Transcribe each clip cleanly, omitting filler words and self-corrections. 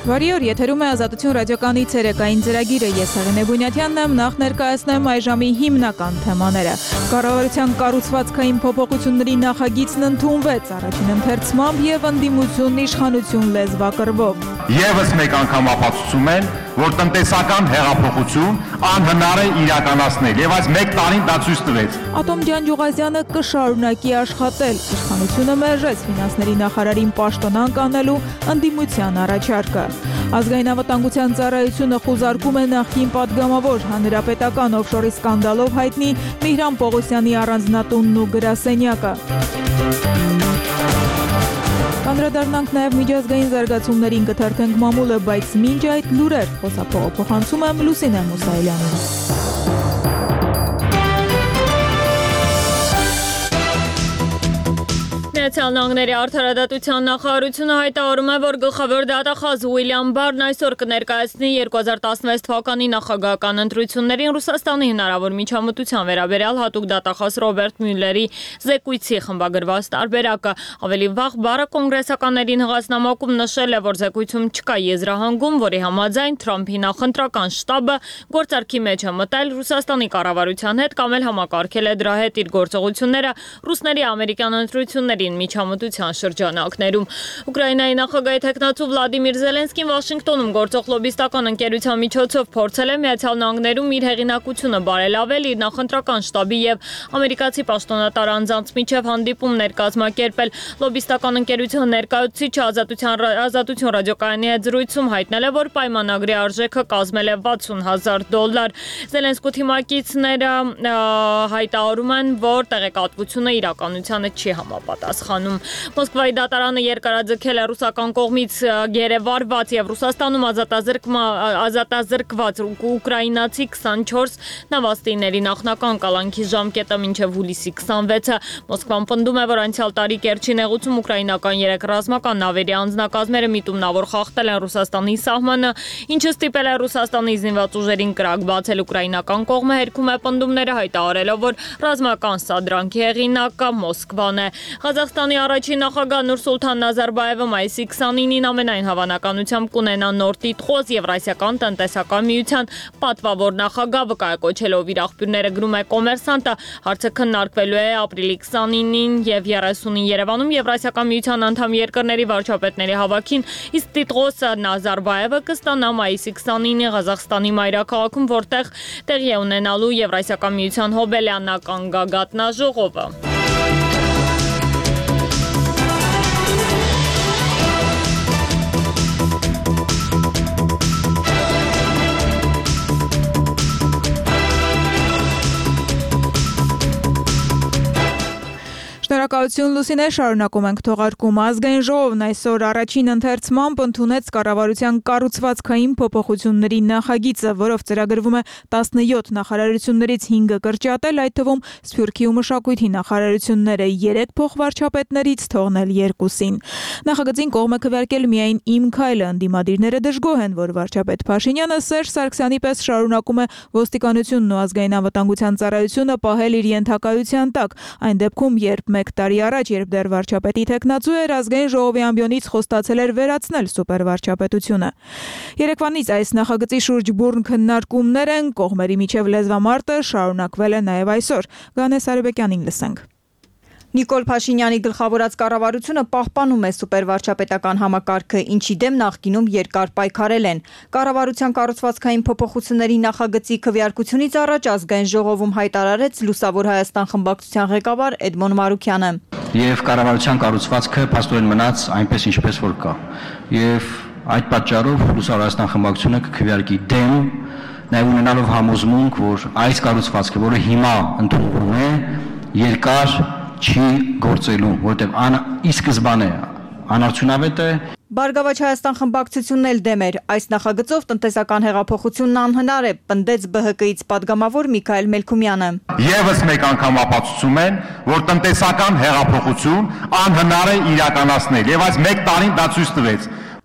Բարի օր, եթերում է Ազատություն ռադիոկայանի ցերեկային ծրագիրը։ Ես Հեղինե Բունյաթյանն եմ, նախ ներկայացնեմ այժմի հիմնական թեմաները։ Կառավարության կառուցվածքային փոփոխությունների նախագիծն ընդունվեց առաջին ընթերցմամբ եւ ընդդիմությունն իշխանություն լեզվակռվով։ Եվս մեկ անգամ ապացուցում են, որ տնտեսական հեղափոխություն անհնար է իրականացնել եւ այս մեկ տարին դա ցույց տվեց։ Ատոմ Ջանջուղազյանը կշարունակի աշխատել։ Իշխանությունը մերժեց ֆինանսների նախարարին պաշտոնանկ անելու ընդդիմության առաջարկը։ Ազգային անվտանգության ծառայությունը խուզարկում է նախկին падգամավոր հանրապետական օֆշորի սկանդալով հայտնի Միհրան Պողոսյանի առանձնատունն ու գրասենյակը։ Անդրադառնանք նաև միջազգային զարգացումներին, կթերթենք մամուլը, բայց մինչ այդ լուրեր փոխանցում եմ Լուսինե Մուսայելյանին։ Միացյալ Նահանգների արդարադատության նախարարությունը հայտարարում է, որ գլխավոր դատախազ Ուիլյամ Բարրն այսօր կներկայացնի 2016 թվականի նախագահական ընտրություններին Ռուսաստանի հնարավոր միջամտության վերաբերյալ հատուկ դատախազ Ռոբերտ Մյուլլերի զեկույցի խմբագրված տարբերակը։ Ավելի վաղ Բարրը կոնգրեսականներին հղած նամակում նշել է, որ զեկույցում չկա եզրահանգում, որի համաձայն Թրամփի նախընտրական շտաբը գործարքի մեջ է մտել Ռուսաստանի կառավարության հետ կամ էլ համակարգել է դրա հետ իր գործողությունները ռուսների ամերիկյան ընտրություններին միջամտության շրջանակներում։ Ուկրաինայի նախագահի թեկնածու Վլադիմիր Զելենսկին Վաշինգտոնում գործող լոբիստական ընկերության միջոցով փորձել է Միացյալ Նահանգներում իր հեղինակությունը բարելավել, իր նախընտրական շտաբի եւ ամերիկացի պաշտոնատար անձանց միջև հանդիպումներ կազմակերպել։ Լոբիստական ընկերության ներկայացուցիչը Ազատություն ռադիոկայանի հետ զրույցում հայտնել է, որ պայմանագրի արժեքը կազմել է $60,000։ Զելենսկու թիմակիցները հայտարարում են, որ տեղեկատվությունը իրականությանը չի համապատասխանում։ Մոսկվայի դատարանը երկարաձգել է ռուսական կողմից գերեվարված եւ Ռուսաստանում ազատազրկված ուկրաինացի 24 նավաստիների նախնական կալանքի ժամկետը մինչև հուլիսի 26-ը։ Մոսկվան պնդում է, որ անցյալ տարի Կերչի նեղուցում ուկրաինական 3 ռազմական նավերի անձնակազմերը միտումնավոր խախտել են Ռուսաստանի սահմանը, ինչը ստիպել է Ռուսաստանի զինված ուժերին կրակ բացել։ Ուկրաինական կողմը հերքում է պնդումները, հայտարարելով, որ ռազմական սադրանքի հեղինակը Մոսկվան է։ Ղազախստանի առաջին նախագահ Նուրսուլթան Նազարբաևը մայիսի 29-ին ամենայն հավանականությամբ կունենա նոր տիտղոս Եվրասիական տնտեսական միության պատվավոր նախագահ, վկայակոչելով իր աղբյուրները գրում է Կոմերսանտը։ Հարցը քննարկվելու է ապրիլի 29-ին եւ 30-ին Երևանում Եվրասիական միության անդամ երկրների վարչապետների հավաքին, իսկ տիտղոս Նազարբաևը կստանա մայիսի 29-ին Ղազախստանի մայրաքաղաքում, որտեղ տեղի է ունենալու Եվրասիական միության հոբելյանական գագաթնաժողովը։ Շնորհակալություն Լուսինե, շարունակում ենք թողարկումը։ Ազգային ժողովն այսօր առաջին ընթերցմամբ ընդունեց կառավարության կառուցվածքային փոփոխությունների նախագիծը, որով ծրագրվում է 17 նախարարություններից 5-ը կրճատել, այդ թվում Սփյուռքի ու Մշակույթի նախարարությունները 3 փոխվարչապետներից թողնել 2-ին։ Նախագծին կողմ է քվեարկել միայն Իմ քայլը, ընդդիմադիրները դժգոհ են, որ վարչապետ Փաշինյանը Սերժ Սարգսյանի պես շարունակում է ոստիկանությունն ու ազգային անվտանգության ծառայությունը պահել իր ենթակայության տակ, այն դեպքում, երբ մեկ տարի առաջ, երբ դեռ վարչապետի թեկնածու էր, ազգային ժողովի ամբիոնից խոստացել էր վերացնել սուպերվարչապետությունը։ Երեկվանից այս նախագծի շուրջ բուռն քննարկումներ են, կողմերի միջև լեզվամարտը շարունակվել է նաև այսօր։ Գանես Արեբեկյանին լսենք։ Նիկոլ Փաշինյանի գլխավորած կառավարությունը պահպանում է սուպերվարչապետական համակարգը, ինչի դեմ նախկինում երկար պայքարել են։ Կառավարության կառուցվածքային փոփոխությունների նախագծի քվեարկությունից առաջ ազգային ժողովում հայտարարեց Լուսավոր Հայաստան խմբակցության ղեկավար Էդմոն Մարուքյանը։ Եվ կառավարության կառուցվածքը փաստորեն մնաց այնպես, ինչպես որ կա։ Եվ այդ պատճառով Լուսավոր Հայաստան խմբակցությունը կքվեարկի դեմ, նաև ունենալով համոզմունք, որ այս կառուցվածքը, որը հիմա ընդունվում է, երկար չի գործելու, որտեղ ի սկզբանե անարդյունավետ է։ Բարգավաճ Հայաստան խմբակցությունն էլ դեմ էր։ Այս նախագծով տնտեսական հեղափոխությունն անհնար է, պնդեց ԲՀԿ-ից падգամավոր Միքայել Մելքումյանը։ Եվս մեկ անգամ ապացուցում են, որ տնտեսական հեղափոխություն անհնար է իրականացնել, եւ այս մեկ տարին դա ցույց տվեց։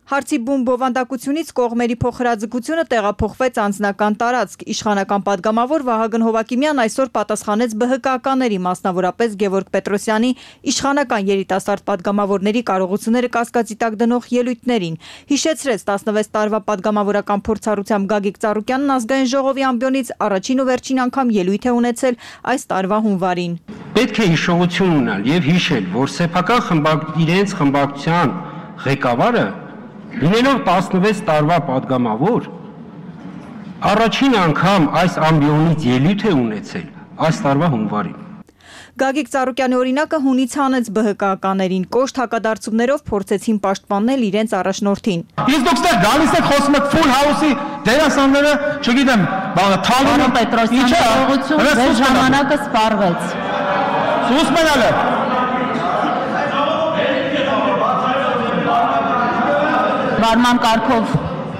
Հարցի բուն բովանդակությունից կողմերի փոխհրաձգությունը տեղափոխվեց անձնական տարածք։ Իշխանական падգամավոր Վահագն Հովակիմյան այսօր պատասխանեց ԲՀԿ-ականների, մասնավորապես Գևորգ Պետրոսյանի իշխանական երիտասարդ падգամավորների կարողությունները կասկածի տակ դնող ելույթներին։ Հիշեցրեց 16 տարվա падգամավորական փորձառությամբ Գագիկ Ծառուկյանն ազգային ժողովի ամբիոնից առաջին ու վերջին անգամ ելույթ է ունեցել այս տարվա հունվարին։ Պետք է հիշողություն ունենալ եւ հիշել, որ սեփական իրենց խմբակցության ղեկավարը լինելով 16 տարվա падգամավոր, առաջին անգամ այս ամբիոնից ելույթ է ունեցել այս տարվա հունվարին։ Գագիկ Ծառուկյանի օրինակը հունից հանեց ԲՀԿ-ականներին, կոշտ հակադարձումներով փորձեցին պաշտպանել իրենց առաջնորդին։ Իսկ դուք ստեղ գալիս եք խոսում եք Full House-ի դերասանները, չգիտեմ, Թալոնը Պետրոսյանի կարողություն ձեր ժամանակը սպառվեց։ Սուս մենալը։ Վարման կարգով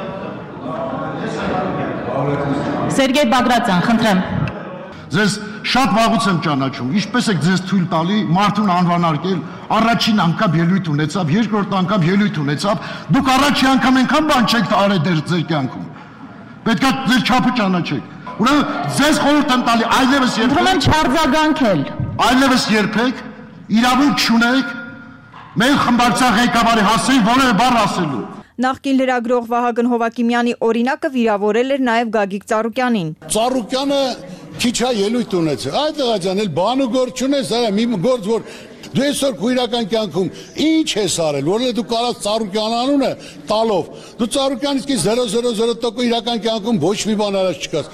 Սերգեյ Բագրատյան, խնդրեմ։ Ձեզ շատ վաղուց եմ ճանաչում, ինչպես եք ձեզ թույլ տալի մարդուն անվանարկել, առաջին անգամ ելույթ ունեցավ, երկրորդ անգամ ելույթ ունեցավ, դուք առաջին անգամ այնքան բան չեք արել ձեր կյանքում։ Պետք է ձեր չափը ճանաչեք։ Ուրեմն ձեզ խորհուրդ եմ տալի այլևս երբեք չարձագանքել։ Այլևս երբեք իրավունք չունեք մեր խմբակցության ղեկավարի հասցեին որևէ բառ ասելու։ Նախկին լրագրող Վահագն Հովակիմյանի օրինակը վիրավորել էր նաև Գագիկ Ծառուկյանին։ Ծառուկյանը քիչ է ելույթ ունեցել։ Այդ աղջան էլ բան ու գործ չունես, արա մի գործ որ դու այսօր քո իրական կյանքում ինչ ես արել, որը դու կարաս Ծառուկյան անունը տալով։ Դու Ծառուկյանից 0.00% իրական կյանքում ոչ մի բան արած չկաս։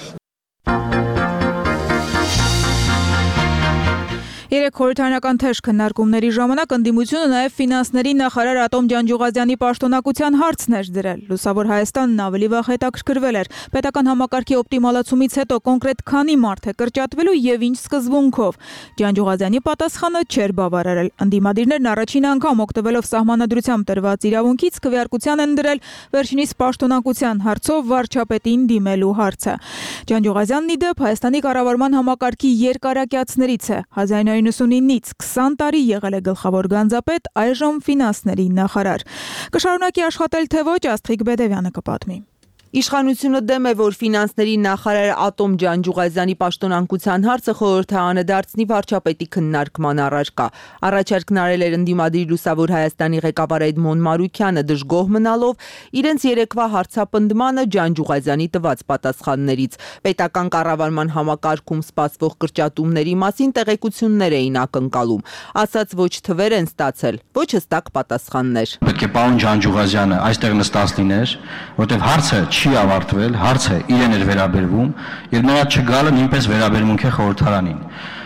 Երեք խորհրդարանական թեժ քննարկումների ժամանակ ընդդիմությունը նաև ֆինանսների նախարար Ատոմ Ջանջուղազյանի պաշտոնակության հարցն էր դրել։ Լուսավոր Հայաստանն ավելի վաղ հետաքրքրվել էր պետական համակարգի օպտիմալացումից հետո կոնկրետ քանի մարդ է կրճատվելու եւ ինչ սկզբունքով։ Ջանջուղազյանի պատասխանը չէր բավարարել։ Ընդդիմադիրներն առաջին անգամ օգտվելով սահմանադրությամբ տրված իրավունքից քվեարկության են դրել վերջինիս պաշտոնակության հարցով վարչապետին դիմելու հարցը։ Ջանջուղազյանն ի դեպ Հայաստանի կառավարման համակարգի երկարակյացներից է։ 1999-ից 20 տարի եղել է գլխավոր գանձապետ, այժմ ֆինանսների նախարար։ Կշարունակի աշխատել թե ոչ, Աստղիկ Բեդևյանը կպատմի։ Իշխանությունը դեմ է, որ ֆինանսների նախարար Ատոմ Ջանջուղազյանի պաշտոնակության հարցը խորհրդարանը դարձնի վարչապետի քննարկման առարկա։ Առաջարկն արել էր ընդդիմադիր Լուսավոր Հայաստանի ղեկավար Էդմոն Մարուքյանը, դժգոհ մնալով իրենց երեկվա հարցապնդմանը Ջանջուղազյանի տված պատասխաններից։ Պետական կառավարման համակարգում սպասվող կրճատումների մասին տեղեկություններ էին ակնկալում։ Ասած ոչ թվեր են ստացել, ոչ հստակ պատասխաններ։ Պետք է պարոն Ջանջուղազյանը այստեղ նստած լիներ, որտեղ հարցը չի ավարտվել, հարցը իրեն էր վերաբերվում, եւ նրա չգալը նույնպես վերաբերմունք է խորհրդարանին։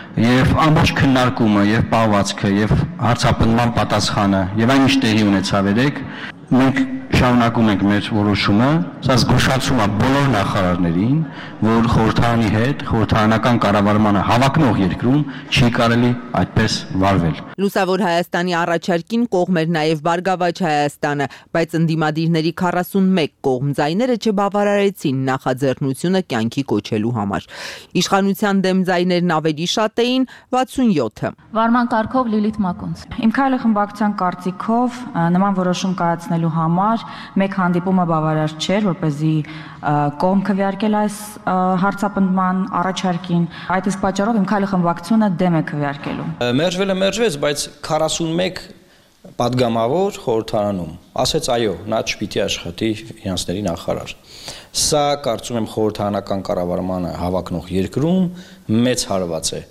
Եվ ամբողջ քննարկումը, եւ պահվածքը, եւ հարցապնդման պատասխանը, եւ այն ինչ տեղի ունեցավ երեք, մենք շարունակում ենք մեր որոշումը, սա զգուշացում է բոլոր նախարարներին, որ խորհրդարանի հետ խորհրդարանական կառավարմանը հավակնող երկրում չի կարելի այդպես վարվել։ Լուսավոր Հայաստանի առաջարկին կողմ էր նաև Բարգավաճ Հայաստանը, բայց ընդդիմադիրների 41 կողմ ձայները չբավարարեցին նախաձեռնությունը կյանքի կոչելու համար։ Իշխանության դեմ ձայներն ավելի շատ էին 67-ը։ Վարման կարգով Լիլիթ Մակունց։ Իմ քայլը խմբակցության կարծիքով նման որոշում կայացնելու համար մեկ հանդիպումը բավարար չէր, որպեսզի կողմ քվեարկել այս հարցապնդման առաջարկին։ Այդ իսկ պատճառով իմ քայլը խմբակցությունը դեմ է քվեարկելու։ Մերժվեց, բայց 41 падգամավոր խորհրդարանում ասեց այո, նա չպիտի աշխատի ֆինանսների նախարար։ Սա կարծում եմ խորհրդարանական կառավարմանը հավակնող երկրում մեծ հարված է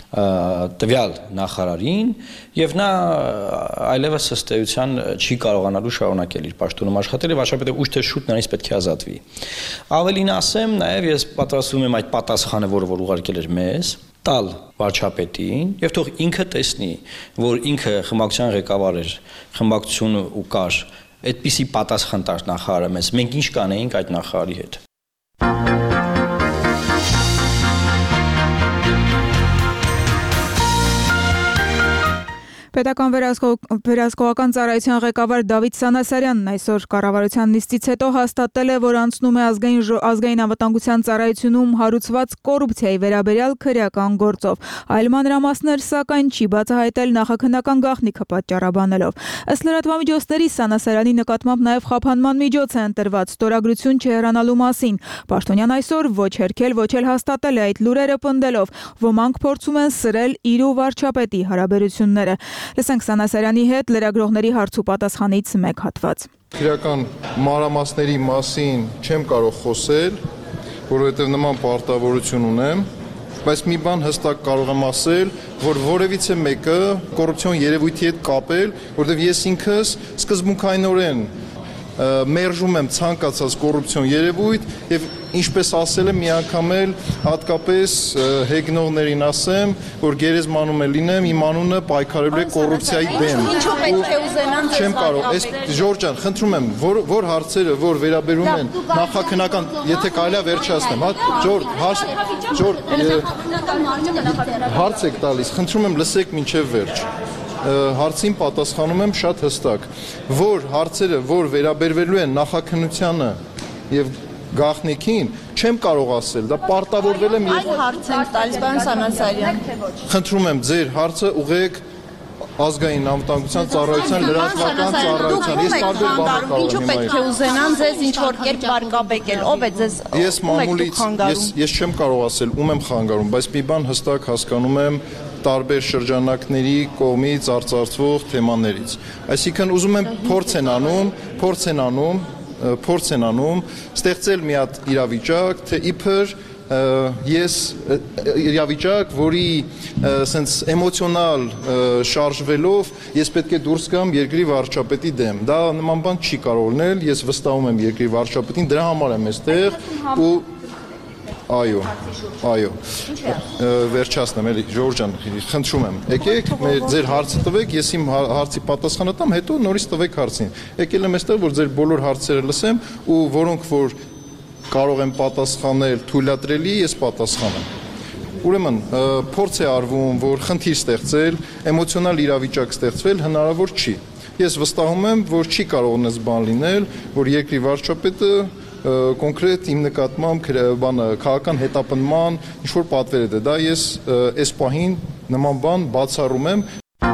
տվյալ նախարարին եւ նա այլևս ըստ էության չի կարողանալու շարունակել իր պաշտոնում աշխատել եւ վարչապետը ուշ թե շուտ նրանից պետք է ազատվի։ Ավելին ասեմ, նաեւ ես պատրաստվում եմ այդ պատասխանը, որը որ ուղարկել էր մեզ, տալ վարչապետին եւ թող ինքը տեսնի, որ ինքը խմբակցության ղեկավար էր, խմբակցությունը ու կար, այդպիսի պատասխան տար նախարարը մեզ, մենք ինչ կանեինք այդ նախարարի հետ։ Պետական վերահսկողական ծառայության ղեկավար Դավիթ Սանասարյանն այսօր կառավարության նիստից հետո հաստատել է, որ անցնում է ազգային անվտանգության ծառայությունում հարուցված կոռուպցիայի վերաբերյալ քրեական գործով։ Այլ մանրամասներ սակայն չի բացահայտել նախաքննական գաղտնիքը պատճառաբանելով։ Ըստ լրատվամիջոցների Սանասարյանի նկատմամբ նաև խափանման միջոց է ընտրված ստորագրություն չհեռանալու մասին։ Պաշտոնյան այսօր ոչ հերքել, ոչ էլ հաստատել է այդ լուրերը պնդելով, ոմանք փորձում են սրել իր ու վարչապետի հարաբերությունները։ Լսենք Սանասարյանի հետ լրագրողների հարց ու պատասխանից մեկ հատված։ Քրեական մանրամասների մասին չեմ կարող խոսել, որովհետև նման պարտավորություն ունեմ, բայց մի բան հստակ կարող եմ ասել, որ որևիցե մեկը կոռուպցիոն երևույթի հետ կապել, որովհետև ես ինքս սկզբունքայնորեն մերժում եմ ցանկացած կոռուպցիոն երևույթ եւ ինչպես ասել եմ մի անգամ էլ հատկապես հեգնողներին ասեմ, որ գերեզմանում է լինեմ, իմ անունը պայքարելու է կոռուպցիայի դեմ։ Ինչու պետք է ուզենան ձեզ Չեմ կարող, այս Ժորժ ջան, խնդրում եմ, որ հարցերը, որ վերաբերում են նախաքննական, եթե կարելի է վերջացնեմ, հարց եք տալիս, խնդրում եմ լսեք մինչև վերջ։ Հարցին պատասխանում եմ շատ հստակ, որ հարցերը, որ վերաբերվելու են նախաքննությանը եւ գաղտնիքին, չեմ կարող ասել, դա պարտավորվել եմ Այլ հարց են տալիս, պարոն Սանասարյան։ Խնդրում եմ ձեր հարցը ուղղեք ազգային անվտանգության ծառայության լրատվական ծառայության։ Ես տարբեր բաներ կարող եմ Ինչու պետք է ուզենան ձեզ ինչ որ կերպ վարկաբեկել, ով է ձեզ Ես մամուլից ես չեմ կարող ասել ում եմ խանգարում, բայց մի բան հստակ հասկանում եմ տարբեր շրջանակների կողմից արծարծվող թեմաներից։ Այսինքն ուզում եմ փորձ են անում ստեղծել մի հատ իրավիճակ, թե իբր ես իրավիճակ, որի սենց էմոցիոնալ շարժվելով ես պետք է դուրս գամ երկրի վարչապետի դեմ։ Դա նման բան չի կարող լինել, ես վստահում եմ երկրի վարչապետին, դրա համար եմ այստեղ ու Այո, վերջացնեմ, էլի, Ժորժ ջան, խնդրում եմ, եկեք, ձեր հարցը տվեք, ես իմ հարցի պատասխանը տամ, հետո նորից տվեք հարցին։ Եկել եմ այստեղ, որ ձեր բոլոր հարցերը լսեմ ու որոնք որ կարող եմ պատասխանել թույլատրելի, ես պատասխանեմ։ Ուրեմն, փորձ է արվում, որ խնդիր ստեղծել, էմոցիոնալ իրավիճակ ստեղծվել հնարավոր չի։ Ես վստահում եմ, որ չի կարող նես բան լինել, որ երկրի վարչապետը կոնկրետ իմ նկատմամբ քաղաքական հետապնդման ինչ-որ պատվեր է դե, դա ես այս պահին նման բան բացառում եմ։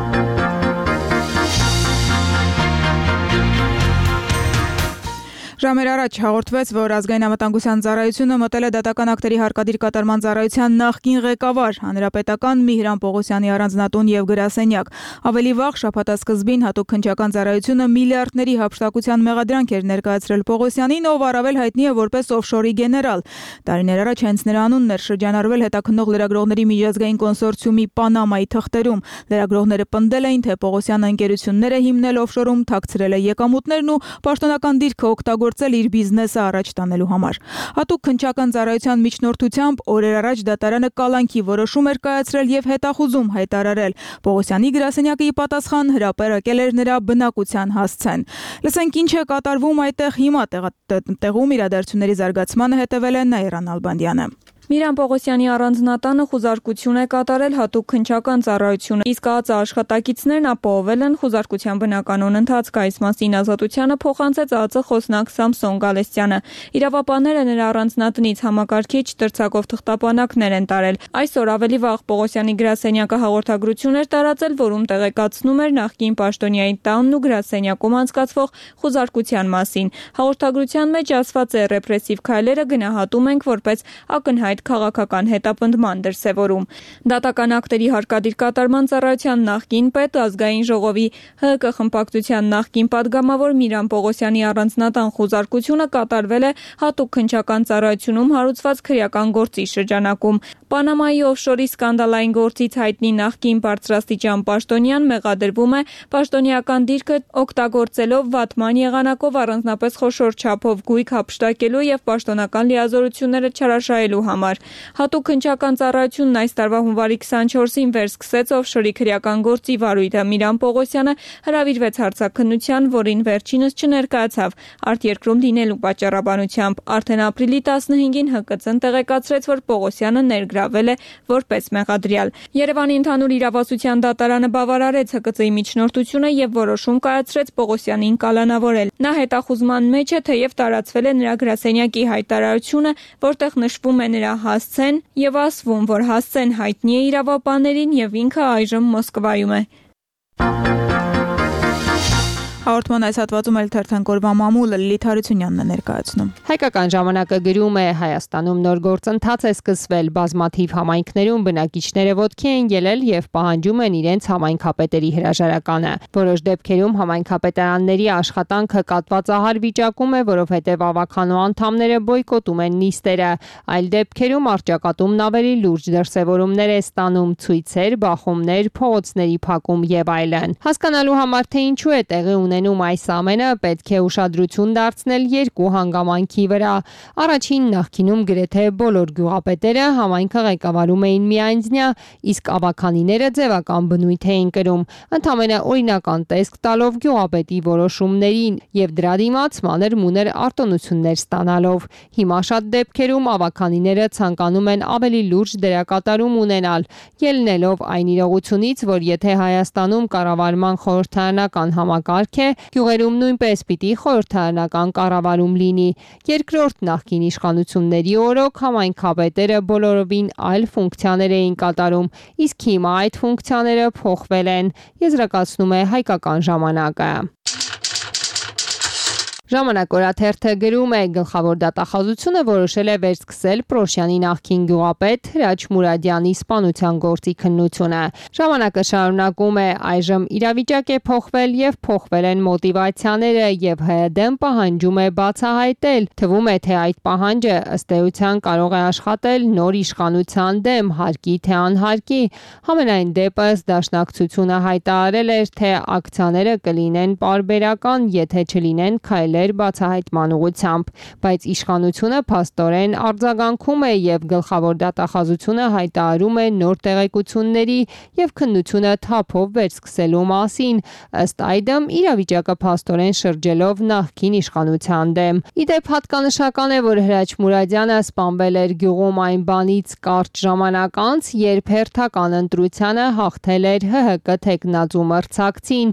Ժամեր առաջ հաղորդվեց, որ ազգային անվտանգության ծառայությունը մտել է դատական ակտերի հարկադիր կատարման ծառայության նախկին ղեկավար, հանրապետական Միհրան Պողոսյանի առանձնատուն եւ գրասենյակ։ Ավելի վաղ շաբաթասկզբին հատուկ քննչական ծառայությունը միլիարդների հափշտակության մեղադրանք էր ներկայացրել Պողոսյանին, ով առավել հայտնի է որպես օֆշորի գեներալ։ Տարիներ առաջ հենց նրա անունն էր շրջանառվել հետաքննող լրագրողների միջազգային կոնսորցիումի Պանամայի թղթերում։ Լրագրողները պնդել էին, թե Պողոսյանը ընկերություններ է հիմնել օֆշորում, թաքցրել է եկամուտներն ու պաշտոնական դիրքը օգտագործել իր բիզնեսը առաջ տանելու համար։ Հատուկ քննչական ծառայության միջնորդությամբ օրեր առաջ դատարանը կալանքի որոշում էր կայացրել եւ հետախուզում հայտարարել։ Պողոսյանի գրասենյակը ի պատասխան հրապարակել էր նրա բնակության հասցեն։ Լսենք ինչ է կատարվում այդտեղ հիմա տեղում իրադարձությունների զարգացմանը հետևել է Նաիրան Ալբանդյանը։ Միհրան Պողոսյանի առանձնատանը խուզարկություն է կատարել հատուկ քննչական ծառայությունը, իսկ ԱԱԾ աշխատակիցներն ապահովել են խուզարկության բնականոն ընթացքը։ Այս մասին Ազատությանը փոխանցեց ԱԱԾ խոսնակ Սամսոն Գալստյանը։ Իրավապահները նրա առանձնատնից համակարգիչ դրցակով թղթապանակներ են տարել։ Այսօր ավելի վաղ Պողոսյանի գրասենյակը հաղորդագրություն էր տարածել, որում տեղեկացնում էր նախկին պաշտոնյայի տանն ու գրասենյակում անցկացվող խուզարկության մասին։ Հաղորդագրության մեջ ասված է ռեպրեսիվ քայլերը գնահատում ենք որպես ակնհայտ քաղաքական հետապնդման դրսևորում։ Դատական ակտերի հարկադիր կատարման ծառայության նախկին պետ, ազգային ժողովի ՀԿ խմբակցության նախկին падգամավոր Միհրան Պողոսյանի առանձնատան խուզարկությունը կատարվել է հատուկ քննչական ծառայությունում հարուցված քրեական գործի շրջանակում։ Պանամայի օֆշորի սկանդալային գործից հայտնի նախկին բարձրաստիճան պաշտոնյան մեղադրվում է պաշտոնեական դիրքը օգտագործելով վատման եղանակով առանձնապես խոշոր չափով գույք հափշտակելու եւ պաշտոնական լիազորությունները չարաշահելու համար։ համար։ Հատուկ հնչական ծառայությունն այս տարվա հունվարի 24-ին վերսկսեց, ով շրիկ հրեական գործի վարույթը Միրան Պողոսյանը հրավիրվեց հարցաքննության, որին վերջինս չներկայացավ արտերկրում լինելու պատճառաբանությամբ։ Արդեն ապրիլի 15-ին ՀԿՑ-ն տեղեկացրեց, որ Պողոսյանը ներգրավել է որպես մեղադրյալ։ Երևանի ընդհանուր իրավասության դատարանը բավարարեց ՀԿՑ-ի միջնորդությունը եւ որոշում կայացրեց Պողոսյանին կալանավորել։ Նա հետախուզման մեջ է, թեև տարածվել է նրա գրասենյակի հայտարարությունը, որտեղ նշվում է նրա հասցեն եւ ասվում, որ հասցեն հայտնի է իրավաբաններին եւ ինքը այժմ Մոսկվայում է։ Հաղորդման այս հատվածում էլ թերթանկորվա մամուլը Լիլիթ Հարությունյանն է ներկայացնում։ Հայկական ժամանակը գրում է Հայաստանում նոր գործընթաց է սկսվել, բազմաթիվ համայնքներում բնակիչները ոտքի են ելել եւ պահանջում են իրենց համայնքապետերի հրաժարականը։ Որոշ դեպքերում համայնքապետարանների աշխատանքը կատվածահար վիճակում է, որովհետեւ ավականու անդամները բոյկոտում են նիստերը։ Այլ դեպքերում արճակատումն ավելի լուրջ դրսևորումներ է ստանում՝ ցույցեր, բախումներ, փողոցների փակում եւ այլն։ Հասկանալու համար թե ինչու է տեղի ունենում այս ամենը, պետք է ուշադրություն դարձնել երկու հանգամանքի վրա։ Առաջին նախկինում գրեթե բոլոր գյուղապետերը համայնքը ղեկավարում էին միայնձնյա, իսկ ավականիները ձևական բնույթ էին կրում, ընդամենը օրինական տեսք տալով գյուղապետի որոշումներին եւ դրա դիմաց մանր-մուներ արտոնություններ ստանալով։ Հիմա շատ դեպքերում ավականիները ցանկանում են ավելի լուրջ դերակատարում ունենալ, ելնելով այն իրողությունից, որ եթե Հայաստանում կառավարման խորհրդարանական համակարգ է, գյուղերում նույնպես պիտի խորհրդարանական կառավարում լինի։ Երկրորդ նախկին իշխանությունների օրոք համայնքապետերը բոլորովին այլ ֆունկցիաներ էին կատարում, իսկ հիմա այդ ֆունկցիաները փոխվել են, եզրակացնում է Հայկական ժամանակը։ Ժամանակ օրաթերթը գրում է գլխավոր դատախազությունը որոշել է վերսկսել Պրոշյանի նախկին գյուղապետ Հրաչ Մուրադյանի սպանության գործի քննությունը։ Ժամանակը շարունակում է այժմ իրավիճակ է փոխվել եւ փոխվել են մոտիվացիաները եւ ՀԴ-ն պահանջում է բացահայտել։ Թվում է թե այդ պահանջը ըստ էության կարող է աշխատել նոր իշխանության դեմ, հարկի թե անհարկի։ Համենայն դեպս դաշնակցությունը հայտարարել էր, թե ակցիաները կլինեն պարբերական, եթե չլինեն քայլեր բացահայտման ուղղությամբ, բայց իշխանությունը փաստորեն արձագանքում է եւ գլխավոր դատախազությունը հայտարարում է նոր տեղեկությունների եւ քննությունը թափով վերսկսելու մասին, ըստ այդմ իրավիճակը փաստորեն շրջելով նախկին իշխանության դեմ։ Իդեպ հատկանշական է, որ Հրաչ Մուրադյանը սպանվել էր գյուղում այն բանից կարճ ժամանակ անց, երբ հերթական ընտրությանը հաղթել էր ՀՀԿ թեկնածու մրցակցին։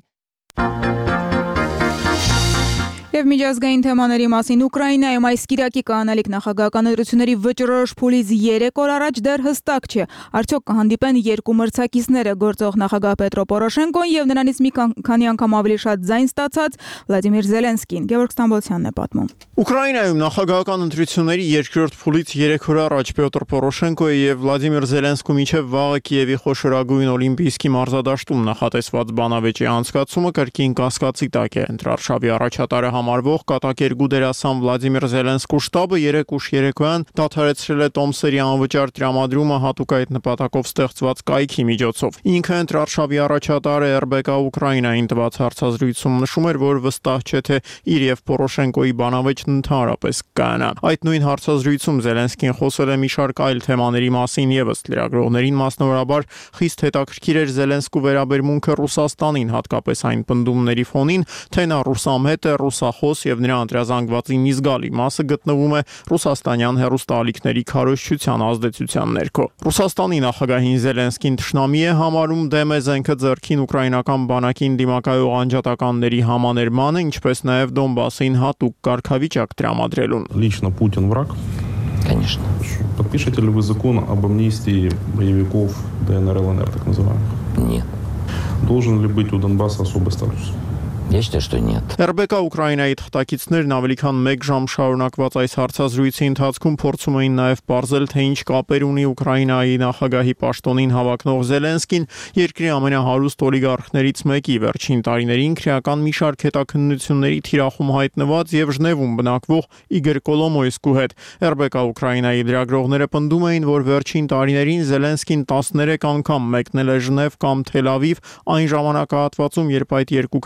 Եվ միջազգային թեմաների մասին Ուկրաինայում այս կիրակի կանալիք նախագահական ընտրությունների վճռորոշ փուլից 3 օր առաջ դեռ հստակ չէ, արդյոք կհանդիպեն երկու մրցակիցները գործող նախագահ Պետրո Պորոշենկոն եւ նրանից մի քանի անգամ ավելի շատ ձայն ստացած Վլադիմիր Զելենսկին։ Գևորգ Ստամբոլցյանն է պատմում։ Ուկրաինայում նախագահական ընտրությունների երկրորդ փուլից 3 օր առաջ Պետրո Պորոշենկոյի եւ Վլադիմիր Զելենսկու միջև վաղը Կիևի խոշորագույն Օլիմպիիսկի մարզադաշտում նախատեսված բանավեճի անցկացումը կրկին կասկածի տակ է։ Ընտրարշավի առաջատարը համարվող կատակերգու դերասան Վլադիմիր Զելենսկու շտաբը 3 ուշ երեկոյան դադարեցրել է տոմսերի անվճար տրամադրումը հատուկ այդ նպատակով ստեղծված կայքի միջոցով։ Ինքը ընտրարշավի առաջատարը RBK Ուկրաինային տված հարցազրույցում նշում էր, որ վստահ չէ, թե իր եւ Պորոշենկոյի բանավեճն ընդհանրապես կայանա։ Այդ նույն հարցազրույցում Զելենսկին խոսել է մի շարք այլ թեմաների մասին եւս լրագրողներին, մասնավորաբար խիստ հետաքրքիր էր Զելենսկու վերաբերմունքը Ռուսաստանին, հատկապես այն պնդումների ֆոնին, թե նա ռուսամետ է, ռուսախոս եւ նրա անդրազանգվածի մի զգալի մասը գտնվում է ռուսաստանյան հեռուստաալիքների քարոզչության ազդեցության ներքո։ Ռուսաստանի նախագահին Զելենսկին թշնամի է համարում, դեմ է զենքը ձեռքին ուկրաինական բանակին դիմակայող անջատականների համաներմանը, ինչպես նաեւ Դոնբասին հատուկ կարգավիճակ տրամադրելուն։ Лично Путин враг? Конечно. Подпишете ли вы закон об амнистии боевиков ДНР, ЛНР, так называемых? Нет. Должен ли быть у Донбасса особый статус? Я считаю, что нет. RBK Ուկրաինայի թղթակիցներն ավելի քան 1 ժամ շարունակված այս հարցազրույցի ընթացքում փորձում էին նաև պարզել, թե ինչ կապեր ունի Ուկրաինայի նախագահի պաշտոնին հավակնող Զելենսկին երկրի ամենահարուստ օլիգարխներից մեկի վերջին տարիներին քրեական մի շարք հետաքննությունների թիրախում հայտնված եւ Ժնևում բնակվող Իգոր Կոլոմոյսկու հետ։ RBK Ուկրաինայի լրագրողները պնդում էին, որ վերջին տարիներին Զելենսկին 13 անգամ մեկնել է Ժնև կամ Թել Ավիվ այն ժամանակահատվածում, երբ այդ երկու քաղաքների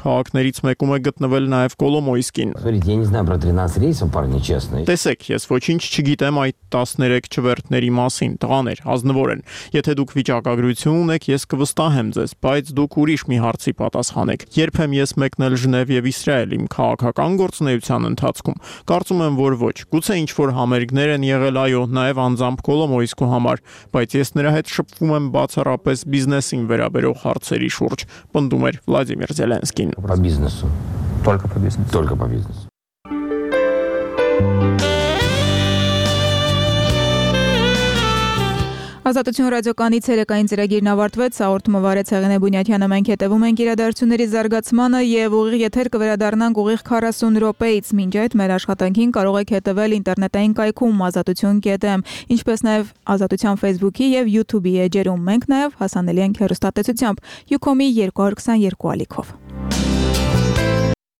ուղիներից մեկում է գտնվել նաև Կոլոմոյսկին։ Смотрите, я не знаю про 13 рейсов, парни, честно. Տեսեք, ես ոչինչ չգիտեմ այդ 13 չվերթների մասին, տղաներ, ազնվոր են։ Եթե դուք վիճակագրություն ունեք, ես կվստահեմ ձեզ, բայց դուք ուրիշ մի հարցի պատասխանեք։ Երբ եմ ես մեկնել Ժնև եւ Իսրայել իմ քաղաքական գործունեության ընթացքում։ Կարծում եմ, որ ոչ։ Գուցե ինչ-որ համերգներ են եղել, այո, նաև անձամբ Կոլոմոյսկու համար, բայց ես նրա հետ շփվում եմ բացառապես բիզնեսին վերաբերող հարցերի շուրջ, պնդում էր Վլադիմիր Զելենսկին։ По бизнесу. Только по бизнесу. Только по бизнесу. Ազատություն ռադիոկանի ցերեկային ծրագիրն ավարտվեց, հաղորդումը վարեց Հեղինե Բունյաթյանը, մենք հետևում ենք իրադարձությունների զարգացմանը եւ ուղիղ եթեր կվերադառնանք ուղիղ 40 րոպեից։ Մինչ այդ մեր աշխատանքին կարող եք հետևել ինտերնետային կայքում azatutyon.am, ինչպես նաեւ Ազատության Facebook-ի եւ YouTube-ի էջերում։ Մենք նաեւ հասանելի ենք հեռուստատեսությամբ Ucom-ի 222 ալիքով։